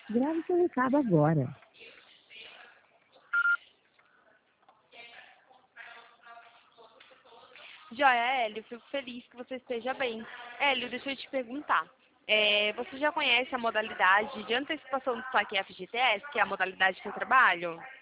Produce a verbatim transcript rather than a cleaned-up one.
Grave seu recado agora. Joia, Hélio, fico feliz que você esteja bem. Hélio, deixa eu te perguntar. É, você já conhece a modalidade de antecipação do saque F G T S, que é a modalidade que eu trabalho?